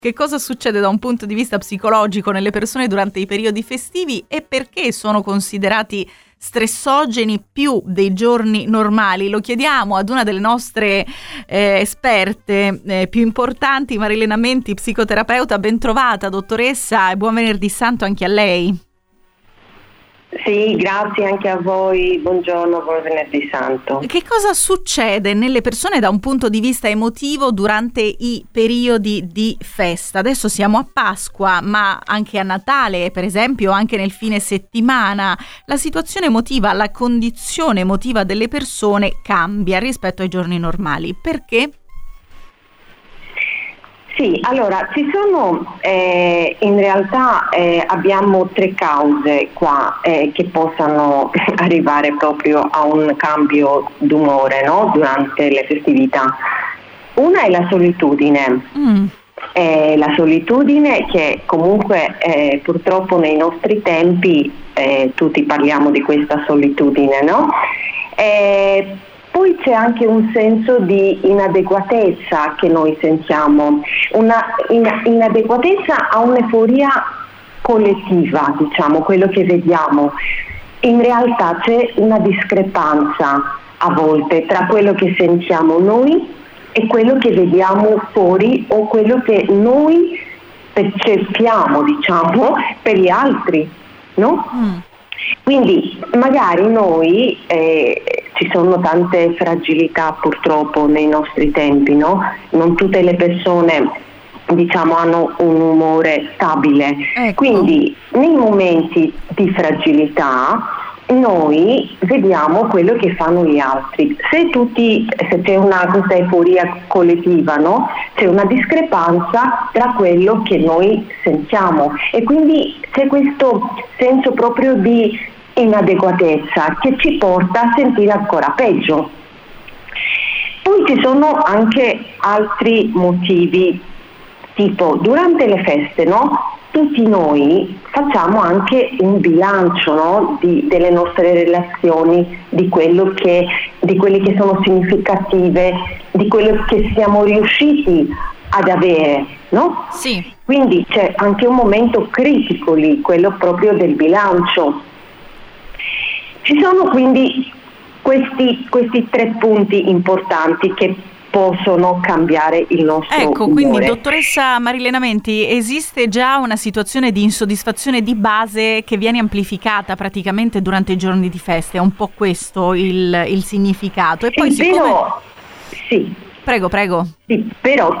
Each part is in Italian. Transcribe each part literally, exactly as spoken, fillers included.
Che cosa succede da un punto di vista psicologico nelle persone durante i periodi festivi e perché sono considerati stressogeni più dei giorni normali? Lo chiediamo ad una delle nostre eh, esperte eh, più importanti, Marilena Menti, psicoterapeuta. Ben trovata, dottoressa, e buon venerdì santo anche a lei. Sì, grazie anche a voi, buongiorno, buon venerdì santo. Che cosa succede nelle persone da un punto di vista emotivo durante i periodi di festa? Adesso siamo a Pasqua, ma anche a Natale, per esempio, anche nel fine settimana, la situazione emotiva, la condizione emotiva delle persone cambia rispetto ai giorni normali. Perché? Sì, allora ci sono eh, in realtà eh, abbiamo tre cause qua eh, che possano arrivare proprio a un cambio d'umore, no? Durante le festività. Una è la solitudine, mm. eh, la solitudine che comunque eh, purtroppo nei nostri tempi eh, tutti parliamo di questa solitudine, no? Eh, Poi c'è anche un senso di inadeguatezza che noi sentiamo, una in- inadeguatezza a un'euforia collettiva, diciamo, quello che vediamo. In realtà c'è una discrepanza a volte tra quello che sentiamo noi e quello che vediamo fuori o quello che noi percepiamo, diciamo, per gli altri, no? Mm. Quindi magari noi, eh, ci sono tante fragilità purtroppo nei nostri tempi, no? Non tutte le persone, diciamo, hanno un umore stabile, ecco. Quindi nei momenti di fragilità noi vediamo quello che fanno gli altri. Se tutti, se c'è una questa euforia collettiva, no? C'è una discrepanza tra quello che noi sentiamo e quindi c'è questo senso proprio di inadeguatezza che ci porta a sentire ancora peggio. Poi ci sono anche altri motivi, tipo durante le feste, no? Tutti noi facciamo anche un bilancio, no? di, delle nostre relazioni, di quello che, di quelle che sono significative, di quello che siamo riusciti ad avere, no? Sì. Quindi c'è anche un momento critico lì, quello proprio del bilancio. Ci sono quindi questi, questi tre punti importanti che possono cambiare il nostro Ecco, umore. Quindi dottoressa Marilena Menti, esiste già una situazione di insoddisfazione di base che viene amplificata praticamente durante i giorni di festa, è un po' questo il, il significato. E poi sì, siccome... però, sì. Prego, prego. Sì, però,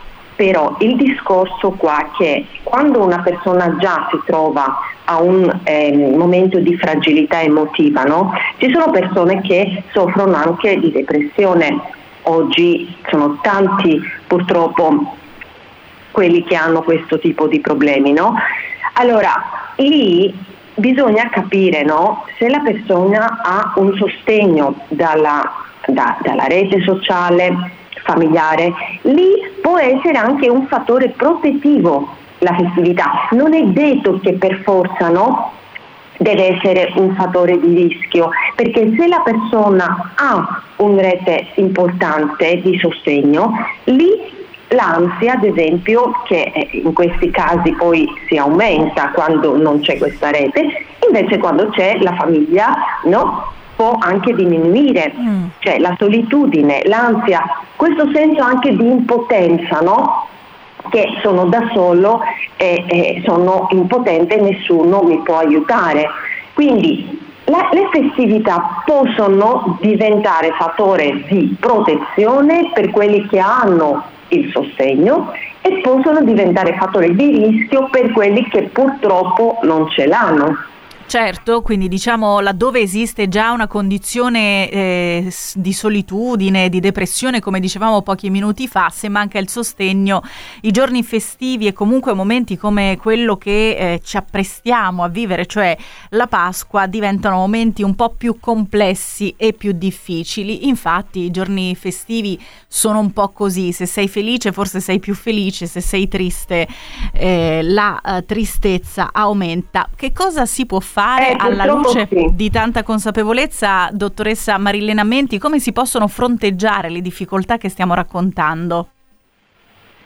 però il discorso qua è che quando una persona già si trova a un eh, momento di fragilità emotiva, no? Ci sono persone che soffrono anche di depressione. Oggi sono tanti purtroppo quelli che hanno questo tipo di problemi, no? Allora, lì bisogna capire, no? Se la persona ha un sostegno dalla, da, dalla rete sociale, familiare, lì può essere anche un fattore protettivo la festività. Non è detto che per forza, no? Deve essere un fattore di rischio, perché se la persona ha un rete importante di sostegno, lì l'ansia, ad esempio, che in questi casi poi si aumenta quando non c'è questa rete, invece quando c'è la famiglia, no, può anche diminuire, mm. cioè la solitudine, l'ansia, questo senso anche di impotenza, no? Che sono da solo e, e sono impotente, nessuno mi può aiutare. Quindi la, le festività possono diventare fattore di protezione per quelli che hanno il sostegno e possono diventare fattore di rischio per quelli che purtroppo non ce l'hanno. Certo, quindi diciamo laddove esiste già una condizione eh, di solitudine, di depressione, come dicevamo pochi minuti fa, se manca il sostegno, i giorni festivi e comunque momenti come quello che eh, ci apprestiamo a vivere, cioè la Pasqua, diventano momenti un po' più complessi e più difficili. Infatti i giorni festivi sono un po' così, se sei felice forse sei più felice, se sei triste eh, la eh, tristezza aumenta. Che cosa si può fare? Eh, alla luce sì. di tanta consapevolezza, dottoressa Marilena Menti, come si possono fronteggiare le difficoltà che stiamo raccontando?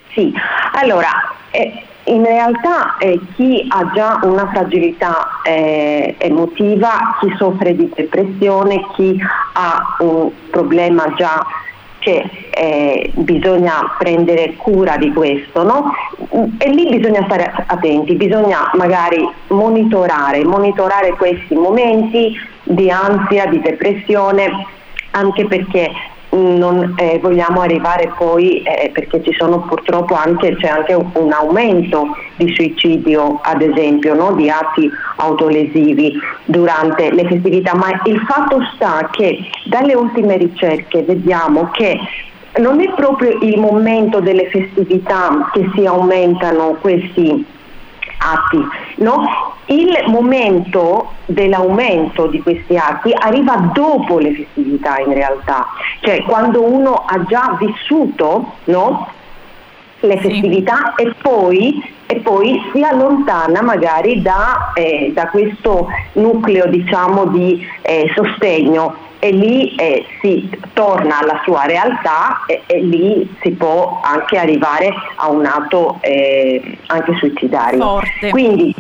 Sì, allora eh, in realtà eh, chi ha già una fragilità eh, emotiva, chi soffre di depressione, chi ha un problema già che eh, bisogna prendere cura di questo, no? E lì bisogna stare attenti, bisogna magari monitorare, monitorare questi momenti di ansia, di depressione, anche perché non eh, vogliamo arrivare poi, eh, perché ci sono purtroppo anche, c'è anche un, un aumento di suicidio, ad esempio, no? Di atti autolesivi durante le festività, ma il fatto sta che dalle ultime ricerche vediamo che non è proprio il momento delle festività che si aumentano questi atti, no? Il momento dell'aumento di questi atti arriva dopo le festività, in realtà, cioè quando uno ha già vissuto, no? Le festività sì. e, poi, e poi si allontana magari da, eh, da questo nucleo, diciamo, di eh, sostegno, e lì eh, si torna alla sua realtà e, e lì si può anche arrivare a un atto eh, anche suicidario. Forte. Quindi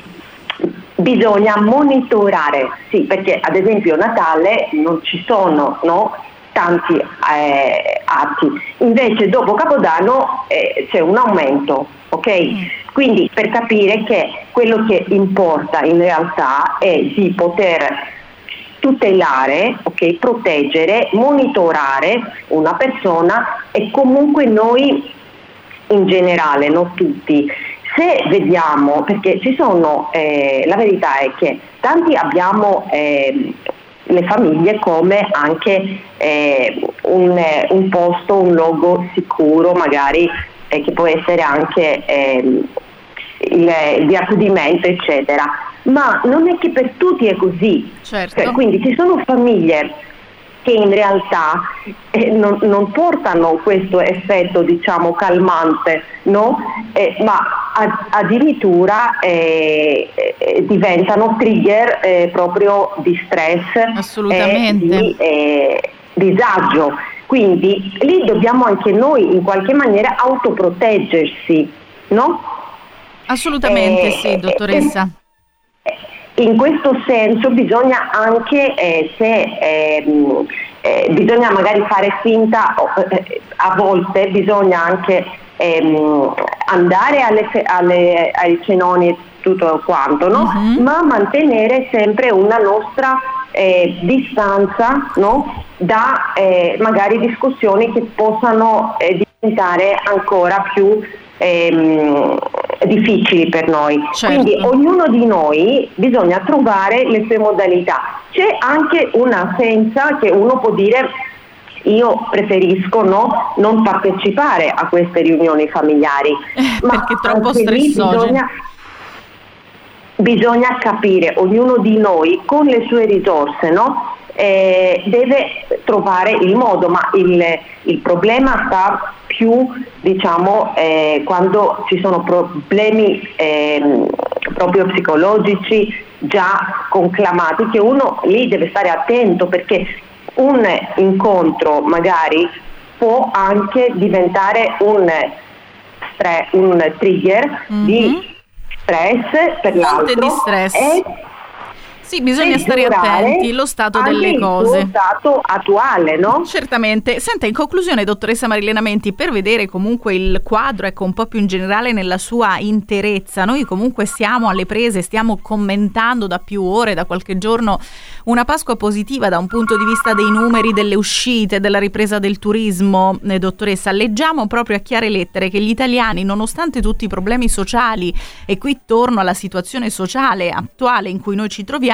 bisogna monitorare, sì, perché ad esempio a Natale non ci sono, no, tanti eh, atti, invece dopo Capodanno eh, c'è un aumento, ok? Mm. Quindi per capire che quello che importa in realtà è di poter tutelare, okay, proteggere, monitorare una persona, e comunque noi in generale, non tutti, se vediamo, perché ci sono, eh, la verità è che tanti abbiamo eh, le famiglie come anche eh, un, un posto, un luogo sicuro, magari eh, che può essere anche eh, il, di accudimento, eccetera. Ma non è che per tutti è così, certo. Cioè, quindi ci sono famiglie che in realtà eh, non, non portano questo effetto, diciamo, calmante, no? Eh, ma a, addirittura eh, eh, diventano trigger eh, proprio di stress, assolutamente, e di eh, disagio. Quindi lì dobbiamo anche noi in qualche maniera autoproteggersi, no? Assolutamente eh, sì, dottoressa. Eh, In questo senso bisogna anche, eh, se eh, eh, bisogna magari fare finta, eh, a volte bisogna anche ehm, andare alle, alle, ai cenoni e tutto quanto, no? Uh-huh. Ma mantenere sempre una nostra eh, distanza, no? Da eh, magari discussioni che possano eh, diventare ancora più Ehm, difficili per noi. Certo. Quindi ognuno di noi bisogna trovare le sue modalità. C'è anche un'assenza che uno può dire: io preferisco, no, non partecipare a queste riunioni familiari, eh, ma perché è troppo stressogeno. Bisogna, bisogna capire, ognuno di noi con le sue risorse, no? Eh, deve trovare il modo, ma il, il problema sta più, diciamo, eh, quando ci sono problemi eh, proprio psicologici già conclamati, che uno lì deve stare attento, perché un incontro magari può anche diventare un, stre- un trigger mm-hmm. di stress per l'altro, di stress. E sì, bisogna stare attenti, lo stato delle cose. Lo stato attuale, no? Certamente. Senta, in conclusione, dottoressa Marilena Menti, per vedere comunque il quadro, ecco, un po' più in generale nella sua interezza, noi comunque siamo alle prese, stiamo commentando da più ore, da qualche giorno, una Pasqua positiva da un punto di vista dei numeri, delle uscite, della ripresa del turismo. Eh, dottoressa, leggiamo proprio a chiare lettere che gli italiani, nonostante tutti i problemi sociali, e qui torno alla situazione sociale attuale in cui noi ci troviamo,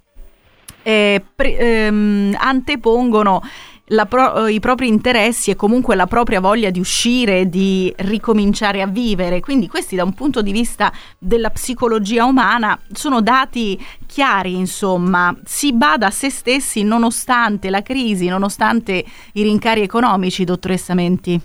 Eh, pre, ehm, antepongono la pro, i propri interessi e comunque la propria voglia di uscire, di ricominciare a vivere. Quindi questi, da un punto di vista della psicologia umana, sono dati chiari, insomma. Si bada a se stessi nonostante la crisi, nonostante i rincari economici, dottoressa Menti.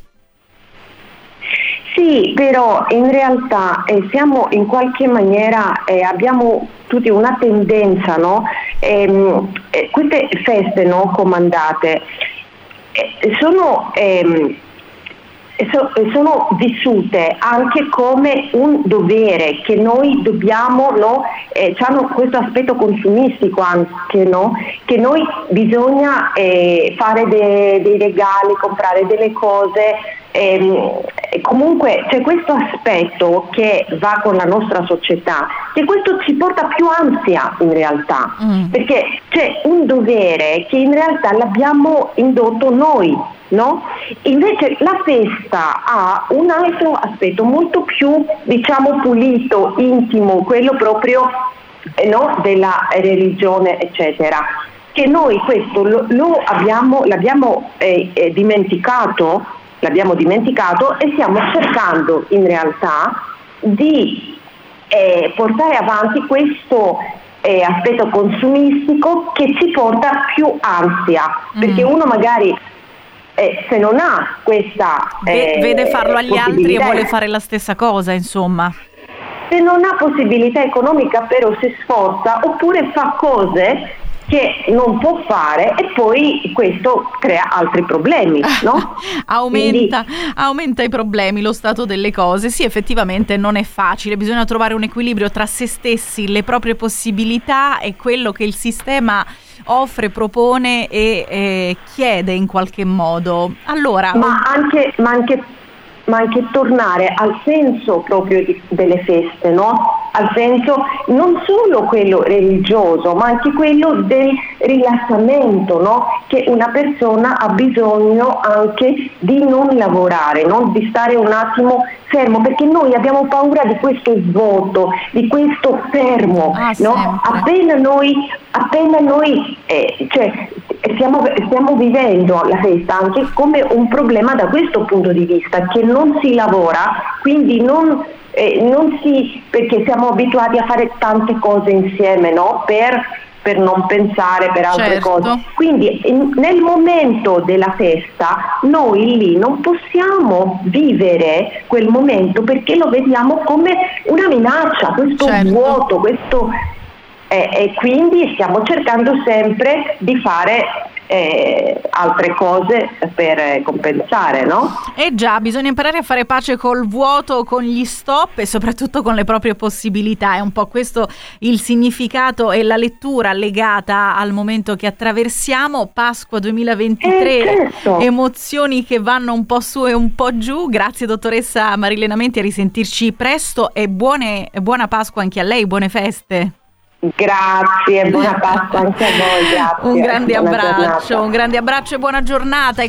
Sì, però in realtà eh, siamo in qualche maniera, eh, abbiamo tutti una tendenza, no? Ehm, eh, queste feste, no, comandate eh, sono ehm, so, sono vissute anche come un dovere che noi dobbiamo, no? Eh, hanno questo aspetto consumistico anche, no? Che noi bisogna eh, fare de- dei regali, comprare delle cose. E comunque c'è questo aspetto che va con la nostra società, che questo ci porta più ansia in realtà, mm. perché c'è un dovere che in realtà l'abbiamo indotto noi, no? Invece la festa ha un altro aspetto molto più, diciamo, pulito, intimo, quello proprio eh, no? della religione, eccetera. Che noi questo lo, lo abbiamo, l'abbiamo eh, eh, dimenticato. L'abbiamo dimenticato e stiamo cercando in realtà di eh, portare avanti questo eh, aspetto consumistico che ci porta più ansia, mm. perché uno magari eh, se non ha questa eh, vede farlo agli altri e vuole fare la stessa cosa, insomma. Se non ha possibilità economica però si sforza oppure fa cose che non può fare e poi questo crea altri problemi, no? aumenta, Quindi... aumenta i problemi, lo stato delle cose. Sì, effettivamente non è facile, bisogna trovare un equilibrio tra se stessi, le proprie possibilità e quello che il sistema offre, propone e eh, chiede in qualche modo. Allora, ma anche, ma anche ma anche tornare al senso proprio di, delle feste, no? Al senso non solo quello religioso, ma anche quello del rilassamento, no? Che una persona ha bisogno anche di non lavorare, no? Di stare un attimo fermo, perché noi abbiamo paura di questo svuoto, di questo fermo, ah, no? Appena noi, appena noi eh, cioè, stiamo, stiamo vivendo la festa anche come un problema da questo punto di vista, che non si lavora, quindi non, eh, non si, perché siamo abituati a fare tante cose insieme, no? Per per non pensare per altre certo. cose. Quindi in, nel momento della festa noi lì non possiamo vivere quel momento perché lo vediamo come una minaccia, questo certo. vuoto, questo eh, e quindi stiamo cercando sempre di fare eh, altre cose per eh, compensare, no? Eh già, bisogna imparare a fare pace col vuoto, con gli stop e soprattutto con le proprie possibilità. È un po' questo il significato e la lettura legata al momento che attraversiamo. Pasqua duemilaventitré, eh, certo. emozioni che vanno un po' su e un po' giù. Grazie dottoressa Marilena Menti, a risentirci presto e buone, buona Pasqua anche a lei, buone feste. Grazie, buona Pasqua anche a voi, grazie. Un grande Buona abbraccio, giornata. un grande abbraccio e buona giornata.